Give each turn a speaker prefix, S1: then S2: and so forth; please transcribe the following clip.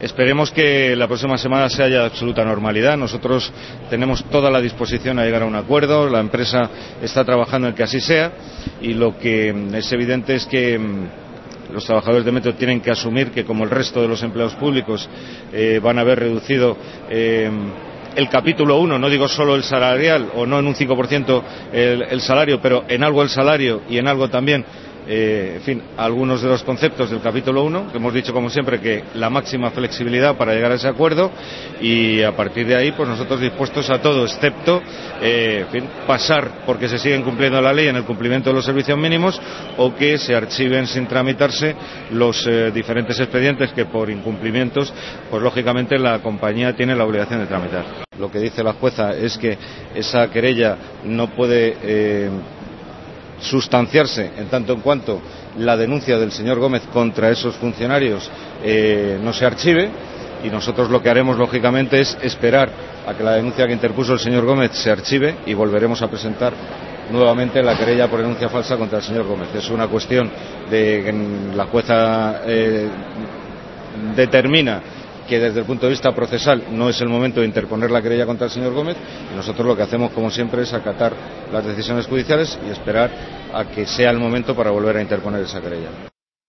S1: Esperemos que la próxima semana se haya absoluta normalidad. Nosotros tenemos toda la disposición a llegar a un acuerdo, la empresa está trabajando en que así sea, y lo que es evidente es que los trabajadores de Metro tienen que asumir que, como el resto de los empleados públicos, van a ver reducido el capítulo 1, no digo solo el salarial, o no en un 5% el salario, pero en algo el salario y en algo también en fin, algunos de los conceptos del capítulo 1, que hemos dicho, como siempre, que la máxima flexibilidad para llegar a ese acuerdo, y a partir de ahí, pues nosotros dispuestos a todo, excepto en fin, pasar porque se siguen cumpliendo la ley en el cumplimiento de los servicios mínimos, o que se archiven sin tramitarse los diferentes expedientes que, por incumplimientos, pues lógicamente la compañía tiene la obligación de tramitar. Lo que dice la jueza es que esa querella no puede sustanciarse en tanto en cuanto la denuncia del señor Gómez contra esos funcionarios no se archive, y nosotros lo que haremos lógicamente es esperar a que la denuncia que interpuso el señor Gómez se archive y volveremos a presentar nuevamente la querella por denuncia falsa contra el señor Gómez. Es una cuestión de que la jueza determina que desde el punto de vista procesal no es el momento de interponer la querella contra el señor Gómez, y nosotros lo que hacemos, como siempre, es acatar las decisiones judiciales y esperar a que sea el momento para volver a interponer esa querella.